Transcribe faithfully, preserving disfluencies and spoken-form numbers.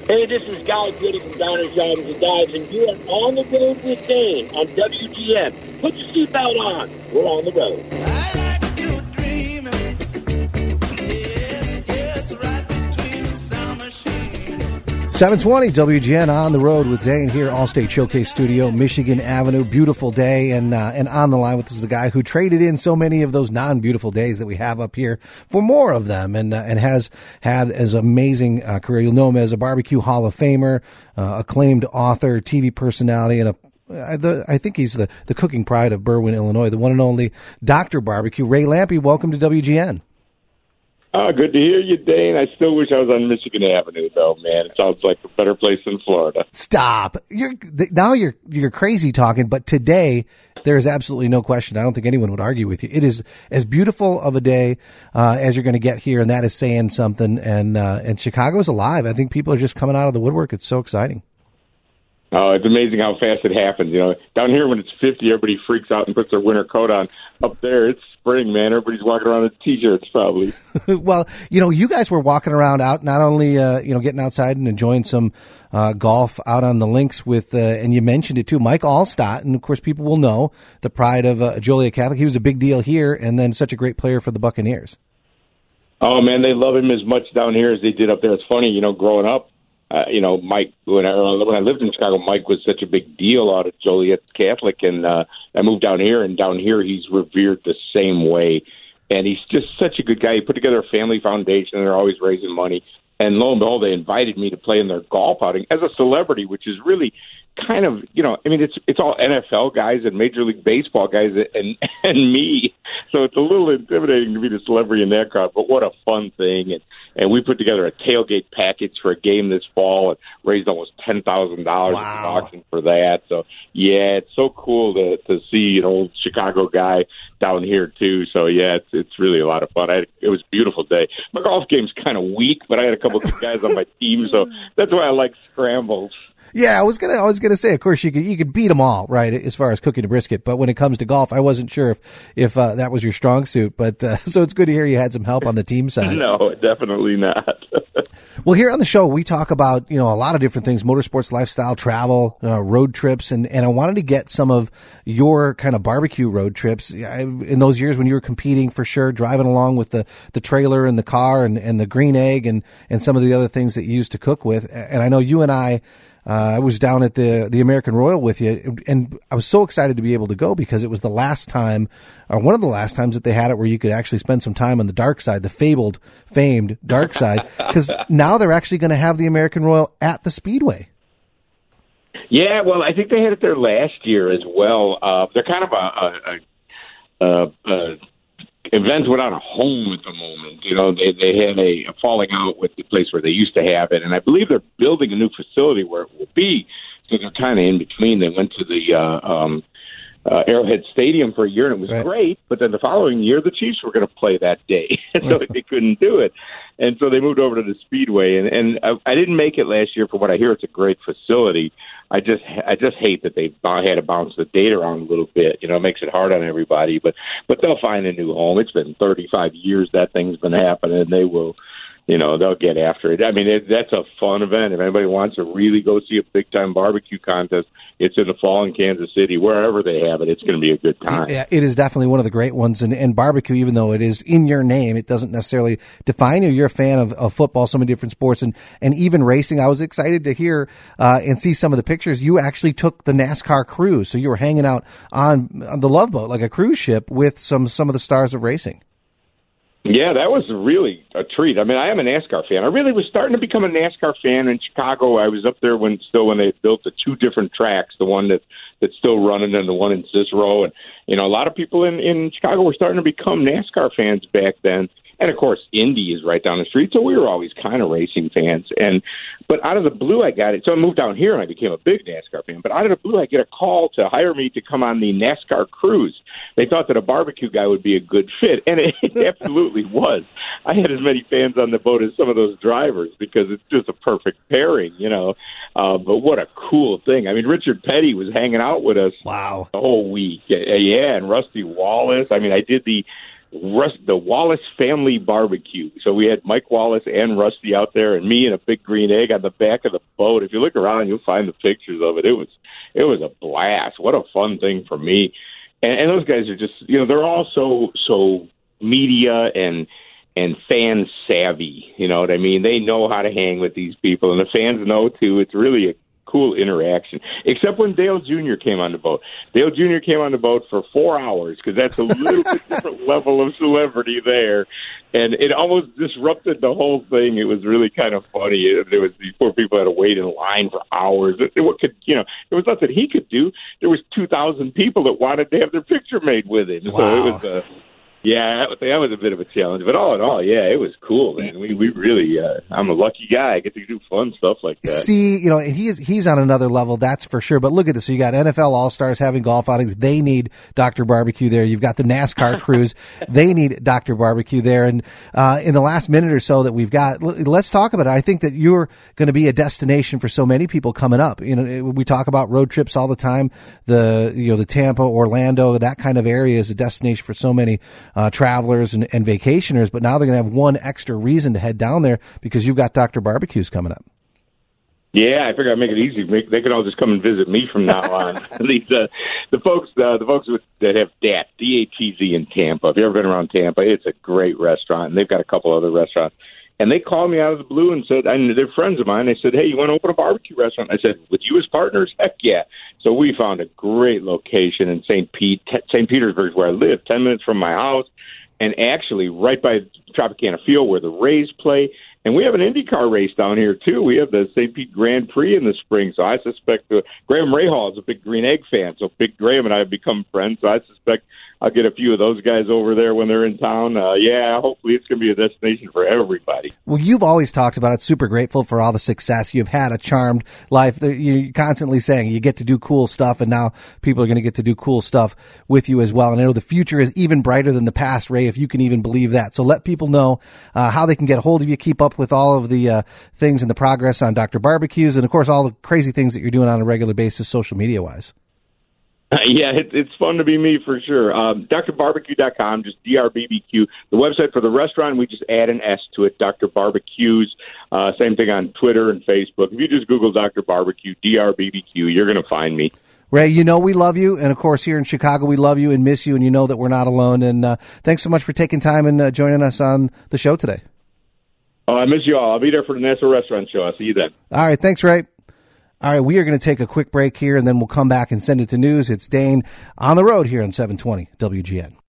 Hey, this is Guy Goody from Donner Drives and Dives, and you are on the road with Dane on W G N. Put your seatbelt on. We're on the road. I like to dream. Yes, yes, right between the sound machine. seven twenty W G N on the road with Dane here, Allstate Showcase Studio, Michigan Avenue. Beautiful day, and uh, and on the line with us is a guy who traded in so many of those non-beautiful days that we have up here for more of them, and uh, and has had as amazing uh, career. You'll know him as a barbecue Hall of Famer, uh, acclaimed author, T V personality, and a I, the, I think he's the, the cooking pride of Berwyn, Illinois, the one and only Doctor Barbecue. Ray Lampe, welcome to W G N. Oh, good to hear you, Dane. I still wish I was on Michigan Avenue, though, man. It sounds like a better place than Florida. Stop. You're now you're you're crazy talking, but today there is absolutely no question. I don't think anyone would argue with you. It is as beautiful of a day uh, as you're going to get here, and that is saying something. And uh, and Chicago's alive. I think people are just coming out of the woodwork. It's so exciting. Oh, it's amazing how fast it happens. You know, down here when it's fifty, everybody freaks out and puts their winter coat on. Up there, it's spring, man. Everybody's walking around in T-shirts, probably. Well, you know, you guys were walking around out, not only uh, you know getting outside and enjoying some uh, golf out on the links with, uh, and you mentioned it too, Mike Alstott, and of course, people will know the pride of uh, Joliet Catholic. He was a big deal here, and then such a great player for the Buccaneers. Oh man, they love him as much down here as they did up there. It's funny, you know, growing up. Uh, you know, Mike, when I, when I lived in Chicago, Mike was such a big deal out at Joliet Catholic, and uh, I moved down here, and down here he's revered the same way. And he's just such a good guy. He put together a family foundation, and they're always raising money. And lo and behold, they invited me to play in their golf outing as a celebrity, which is really kind of, you know, I mean, it's it's all N F L guys and Major League Baseball guys and and me. So it's a little intimidating to be the celebrity in that crowd, but what a fun thing. And, and we put together a tailgate package for a game this fall and raised almost ten thousand dollars wow. at the auction for that. So, yeah, it's so cool to, to see an old Chicago guy down here, too. So, yeah, it's it's really a lot of fun. I had, it was a beautiful day. My golf game's kind of weak, but I had a couple of guys on my team, so that's why I like scrambles. Yeah, I was gonna, I was gonna say, of course, you could, you could beat them all, right, as far as cooking a brisket. But when it comes to golf, I wasn't sure if, if uh, that was your strong suit. But uh, so it's good to hear you had some help on the team side. No, definitely not. Well, here on the show, we talk about, you know, a lot of different things: motorsports, lifestyle, travel, uh, road trips, and and I wanted to get some of your kind of barbecue road trips in those years when you were competing, for sure, driving along with the, the trailer and the car and, and the green egg and and some of the other things that you used to cook with. And I know you and I. Uh, I was down at the the American Royal with you, and I was so excited to be able to go because it was the last time, or one of the last times that they had it where you could actually spend some time on the dark side, the fabled, famed dark side, because now they're actually going to have the American Royal at the Speedway. Yeah, well, I think they had it there last year as well. Uh, they're kind of a, a, a, a events without a home at the moment. You know, they they had a, a falling out with the place where they used to have it, and I believe they're building a new facility where it will be. So they're kind of in between. They went to the uh, um, uh, Arrowhead Stadium for a year, and it was right. great. But then the following year, the Chiefs were going to play that day, so they couldn't do it. And so they moved over to the Speedway, and, and I, I didn't make it last year. From what I hear, it's a great facility. I just I just hate that they had to bounce the date around a little bit. You know, it makes it hard on everybody. But but they'll find a new home. It's been thirty-five years that thing's been happening. They will, you know, they'll get after it. I mean, it, that's a fun event. If anybody wants to really go see a big-time barbecue contest, it's in the fall in Kansas City. Wherever they have it, it's going to be a good time. Yeah, it is definitely one of the great ones. And, and barbecue, even though it is in your name, it doesn't necessarily define you. You're a fan of, of football, so many different sports, and, and even racing. I was excited to hear uh, and see some of the pictures. You actually took the NASCAR cruise, so you were hanging out on, on the Love Boat, like a cruise ship, with some some of the stars of racing. Yeah, that was really a treat. I mean, I am a NASCAR fan. I really was starting to become a NASCAR fan in Chicago. I was up there when still when they built the two different tracks, the one that that's still running and the one in Cicero. And, you know, a lot of people in, in Chicago were starting to become NASCAR fans back then. And, of course, Indy is right down the street, so we were always kind of racing fans. And But out of the blue, I got it. So I moved down here, and I became a big NASCAR fan. But out of the blue, I get a call to hire me to come on the NASCAR cruise. They thought that a barbecue guy would be a good fit, and it, it absolutely was. I had as many fans on the boat as some of those drivers because it's just a perfect pairing, you know. Uh, but what a cool thing. I mean, Richard Petty was hanging out with us wow. the whole week. Yeah, and Rusty Wallace. I mean, I did the Rust, the Wallace family barbecue. So we had Mike Wallace and Rusty out there, and me and a big green egg on the back of the boat. If you look around, you'll find the pictures of it. It was it was a blast. What a fun thing for me. And, and those guys are just, you know, they're all so so media and and fan savvy. You know what I mean? They know how to hang with these people, and the fans know too. It's really a cool interaction, except when Dale Junior came on the boat. Dale Junior came on the boat for four hours because that's a little bit different level of celebrity there, and it almost disrupted the whole thing. It was really kind of funny. It, there was these poor people had to wait in line for hours. It, it, what could you know? There was nothing he could do. There was two thousand people that wanted to have their picture made with him. Wow. So it was a uh, Yeah, that was a bit of a challenge, but all in all, yeah, it was cool, man. We we really, uh, I'm a lucky guy. I get to do fun stuff like that. See, you know, he's he's on another level, that's for sure. But look at this. So you got N F L All-Stars having golf outings. They need Doctor Barbecue there. You've got the NASCAR crews. They need Doctor Barbecue there. And uh, in the last minute or so that we've got, let's talk about it. I think that you're going to be a destination for so many people coming up. You know, we talk about road trips all the time. The you know the Tampa, Orlando, that kind of area is a destination for so many Uh, travelers and, and vacationers, but now they're going to have one extra reason to head down there because you've got Doctor Barbecues coming up. Yeah, I figure I'd make it easy. Make, they can all just come and visit me from now on. These, uh, the folks, uh, the folks with, that have D A T, D A T Z in Tampa. If you've ever been around Tampa, it's a great restaurant, and they've got a couple other restaurants. And they called me out of the blue and said, and they're friends of mine. They said, "Hey, you want to open a barbecue restaurant?" I said, "With you as partners? Heck yeah!" So we found a great location in Saint Pete, Saint Petersburg, where I live, ten minutes from my house. And actually right by Tropicana Field where the Rays play. And we have an IndyCar race down here, too. We have the Saint Pete Grand Prix in the spring. So I suspect uh, Graham Rahal is a big Green Egg fan. So Big Graham and I have become friends. So I suspect I'll get a few of those guys over there when they're in town. Uh, yeah, hopefully it's going to be a destination for everybody. Well, you've always talked about it. Super grateful for all the success. You've had a charmed life. You're constantly saying you get to do cool stuff, and now people are going to get to do cool stuff with you as well. And I know the future is even brighter than the past, Ray, if you can even believe that. So let people know uh, how they can get a hold of you, keep up with all of the uh, things and the progress on Doctor Barbecues, and, of course, all the crazy things that you're doing on a regular basis social media-wise. Uh, yeah, it, it's fun to be me for sure. Um, D R barbecue dot com, just D R B B Q. The website for the restaurant, we just add an S to it, Doctor Barbecues. Uh, same thing on Twitter and Facebook. If you just Google Doctor Barbecue, D R B B Q, you're going to find me. Ray, you know we love you, and of course here in Chicago we love you and miss you, and you know that we're not alone. And uh, thanks so much for taking time and uh, joining us on the show today. Oh, I miss you all. I'll be there for the National Restaurant Show. I'll see you then. All right, thanks, Ray. All right, we are going to take a quick break here, and then we'll come back and send it to news. It's Dane on the road here on seven twenty W G N.